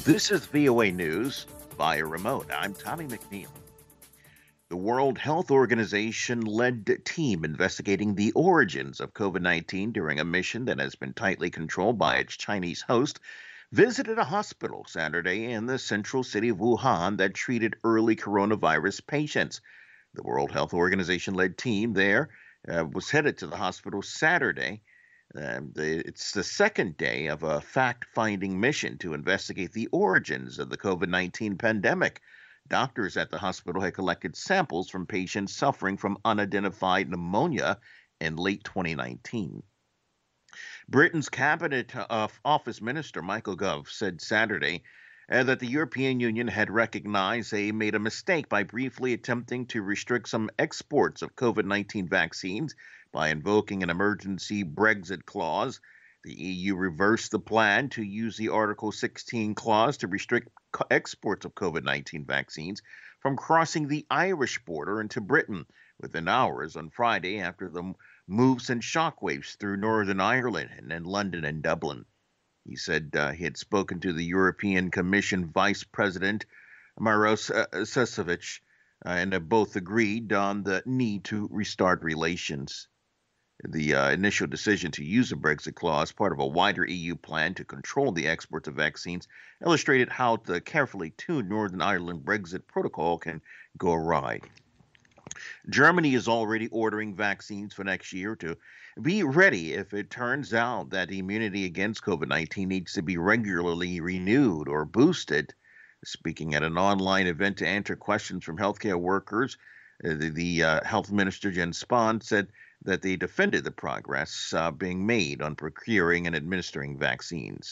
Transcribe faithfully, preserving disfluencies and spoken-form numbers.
This is V O A News via remote. I'm Tommy McNeil. The World Health Organization led team investigating the origins of COVID nineteen during a mission that has been tightly controlled by its Chinese host visited a hospital Saturday in the central city of Wuhan that treated early coronavirus patients. The World Health Organization led team there uh, was headed to the hospital Saturday. Um, the, it's the second day of a fact finding mission to investigate the origins of the COVID nineteen pandemic. Doctors at the hospital had collected samples from patients suffering from unidentified pneumonia in late twenty nineteen. Britain's Cabinet uh, Office Minister Michael Gove said Saturday uh, that the European Union had recognized they made a mistake by briefly attempting to restrict some exports of COVID nineteen vaccines by invoking an emergency Brexit clause. The E U reversed the plan to use the Article sixteen clause to restrict co- exports of COVID nineteen vaccines from crossing the Irish border into Britain within hours on Friday after the move sent shockwaves through Northern Ireland and then London and Dublin. He said uh, he had spoken to the European Commission Vice President Maros uh, Sefcovic, uh, and have both agreed on the need to restart relations. The uh, initial decision to use the Brexit clause, part of a wider E U plan to control the exports of vaccines, illustrated how the carefully tuned Northern Ireland Brexit protocol can go awry. Germany is already ordering vaccines for next year to be ready if it turns out that immunity against COVID nineteen needs to be regularly renewed or boosted. Speaking at an online event to answer questions from healthcare workers, uh, the, the uh, health minister, Jens Spahn, said that they defended the progress uh, being made on procuring and administering vaccines.